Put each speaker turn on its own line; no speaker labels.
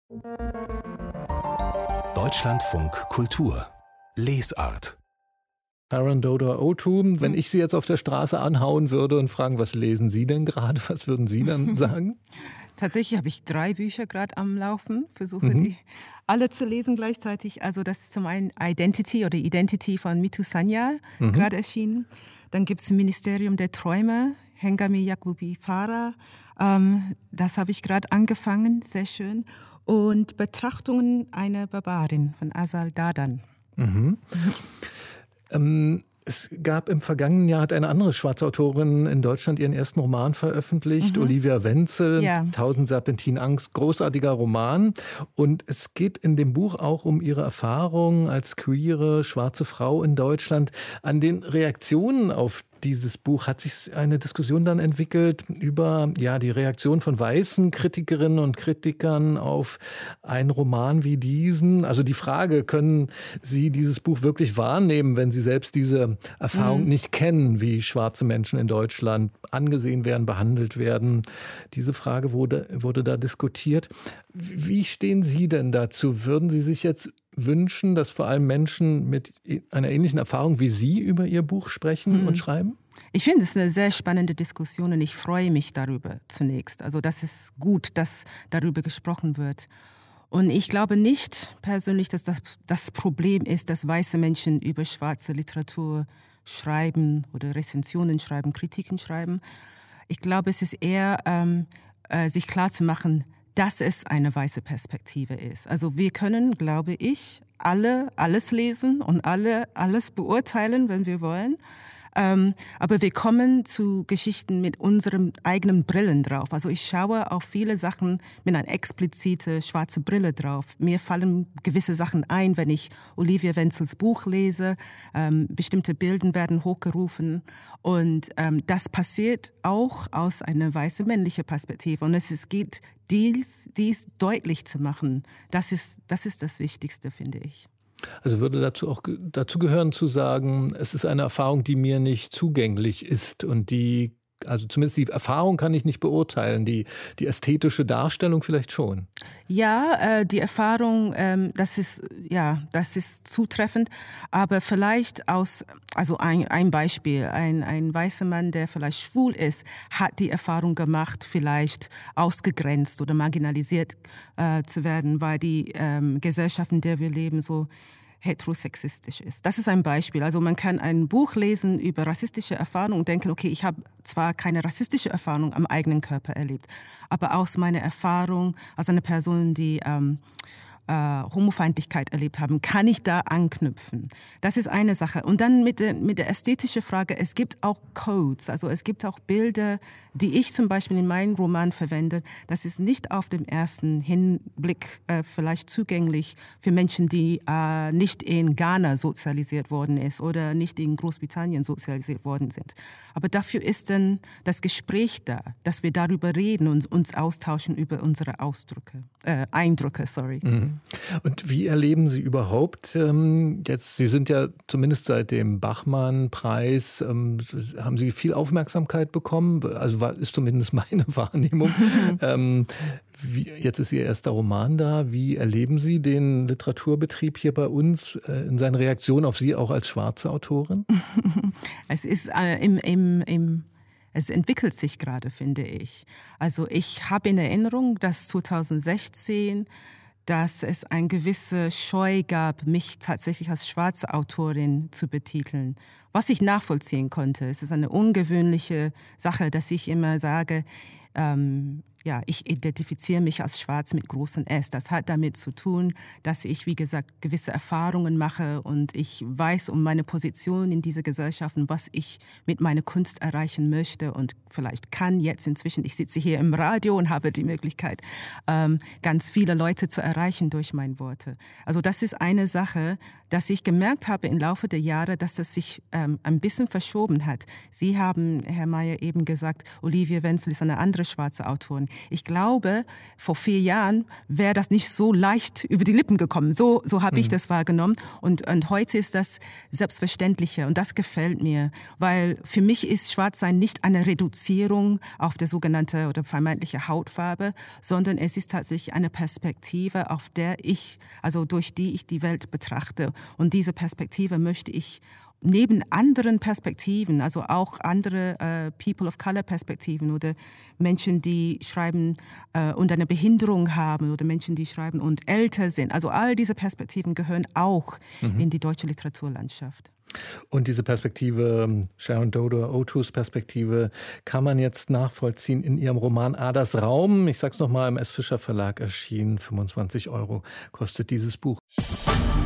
Deutschlandfunk Kultur Lesart.
Sharon Dodo Otu, wenn ich Sie jetzt auf der Straße anhauen würde und fragen, was lesen Sie denn gerade, was würden Sie dann sagen?
Tatsächlich habe ich 3 Bücher gerade am Laufen, versuche die alle zu lesen gleichzeitig. Also das ist zum einen Identity von Mitu Sanyal, gerade erschienen. Dann gibt es Ministerium der Träume, Hengami Yakubi Farah. Das habe ich gerade angefangen, sehr schön. Und Betrachtungen einer Barbarin von Azal Dadan.
Es gab im vergangenen Jahr, hat eine andere schwarze Autorin in Deutschland ihren ersten Roman veröffentlicht, Olivia Wenzel,
Ja.
1000 Serpentinen Angst, großartiger Roman. Und es geht in dem Buch auch um ihre Erfahrungen als queere, schwarze Frau in Deutschland. An den Reaktionen auf dieses Buch hat sich eine Diskussion dann entwickelt über die Reaktion von weißen Kritikerinnen und Kritikern auf einen Roman wie diesen. Also die Frage, können Sie dieses Buch wirklich wahrnehmen, wenn Sie selbst diese Erfahrung nicht kennen, wie schwarze Menschen in Deutschland angesehen werden, behandelt werden? Diese Frage wurde da diskutiert. Wie stehen Sie denn dazu? Würden Sie sich jetzt wünschen, dass vor allem Menschen mit einer ähnlichen Erfahrung wie Sie über Ihr Buch sprechen und schreiben?
Ich finde es eine sehr spannende Diskussion und ich freue mich darüber zunächst. Also das ist gut, dass darüber gesprochen wird. Und ich glaube nicht persönlich, dass das Problem ist, dass weiße Menschen über schwarze Literatur schreiben oder Rezensionen schreiben, Kritiken schreiben. Ich glaube, es ist eher, sich klarzumachen, dass es eine weiße Perspektive ist. Also wir können, glaube ich, alles lesen und alles beurteilen, wenn wir wollen. Aber wir kommen zu Geschichten mit unseren eigenen Brillen drauf. Also ich schaue auf viele Sachen mit einer expliziten schwarzen Brille drauf. Mir fallen gewisse Sachen ein, wenn ich Olivia Wenzels Buch lese. Bestimmte Bilder werden hochgerufen. Und das passiert auch aus einer weißen männlichen Perspektive. Und es geht, dies deutlich zu machen. Das ist das Wichtigste, finde ich.
Also würde dazu gehören zu sagen, es ist eine Erfahrung, die mir nicht zugänglich ist und also zumindest die Erfahrung kann ich nicht beurteilen, die ästhetische Darstellung vielleicht schon.
Ja, die Erfahrung, das ist zutreffend, aber vielleicht also ein Beispiel, ein weißer Mann, der vielleicht schwul ist, hat die Erfahrung gemacht, vielleicht ausgegrenzt oder marginalisiert zu werden, weil die Gesellschaft, in der wir leben, so heterosexistisch ist. Das ist ein Beispiel. Also man kann ein Buch lesen über rassistische Erfahrungen und denken, okay, ich habe zwar keine rassistische Erfahrung am eigenen Körper erlebt, aber aus meiner Erfahrung als eine Person, die Homofeindlichkeit erlebt haben, kann ich da anknüpfen. Das ist eine Sache. Und dann mit der ästhetischen Frage, es gibt auch Codes, also es gibt auch Bilder, die ich zum Beispiel in meinem Roman verwende. Das ist nicht auf dem ersten Hinblick vielleicht zugänglich für Menschen, die nicht in Ghana sozialisiert worden ist oder nicht in Großbritannien sozialisiert worden sind. Aber dafür ist dann das Gespräch da, dass wir darüber reden und uns austauschen über unsere Eindrücke.
Und wie erleben Sie überhaupt jetzt, Sie sind ja zumindest seit dem Bachmann-Preis, haben Sie viel Aufmerksamkeit bekommen, also ist zumindest meine Wahrnehmung. Jetzt ist Ihr erster Roman da. Wie erleben Sie den Literaturbetrieb hier bei uns in seiner Reaktion auf Sie auch als schwarze Autorin?
Es ist es entwickelt sich gerade, finde ich. Also ich habe in Erinnerung, dass 2016, dass es eine gewisse Scheu gab, mich tatsächlich als schwarze Autorin zu betiteln. Was ich nachvollziehen konnte. Es ist eine ungewöhnliche Sache, dass ich immer sage, ich identifiziere mich als schwarz mit großem S. Das hat damit zu tun, dass ich, wie gesagt, gewisse Erfahrungen mache und ich weiß um meine Position in dieser Gesellschaft und was ich mit meiner Kunst erreichen möchte und vielleicht kann jetzt inzwischen, ich sitze hier im Radio und habe die Möglichkeit, ganz viele Leute zu erreichen durch meine Worte. Also das ist eine Sache, dass ich gemerkt habe im Laufe der Jahre, dass das sich ein bisschen verschoben hat. Sie haben, Herr Meyer, eben gesagt, Olivia Wenzel ist eine andere schwarze Autorin. Ich glaube, vor 4 Jahren wäre das nicht so leicht über die Lippen gekommen. So habe ich das wahrgenommen. Und heute ist das selbstverständlicher. Und das gefällt mir. Weil für mich ist Schwarzsein nicht eine Reduzierung auf der sogenannte oder vermeintliche Hautfarbe, sondern es ist tatsächlich eine Perspektive, durch die ich die Welt betrachte. Und diese Perspektive möchte ich neben anderen Perspektiven, also auch andere People of Color Perspektiven oder Menschen, die schreiben und eine Behinderung haben oder Menschen, die schreiben und älter sind. Also all diese Perspektiven gehören auch in die deutsche Literaturlandschaft.
Und diese Perspektive, Sharon Dodo-Otus Perspektive, kann man jetzt nachvollziehen in ihrem Roman Adas Raum. Ich sag's nochmal, im S. Fischer Verlag erschienen. 25 € kostet dieses Buch.